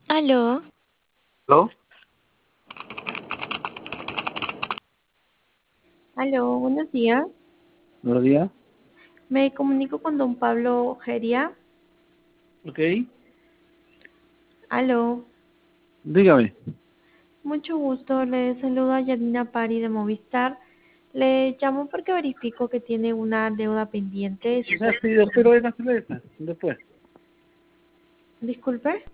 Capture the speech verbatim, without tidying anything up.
Aló, ¿Aló? aló, buenos días. Buenos días. Me comunico con don Pablo Geria. Ok. Aló, Dígame. mucho gusto. Le saluda Yanina Pari de Movistar. Le llamo porque verifico que tiene una deuda pendiente. Ya sí, después lo voy a cancelar esta. Después. Disculpe.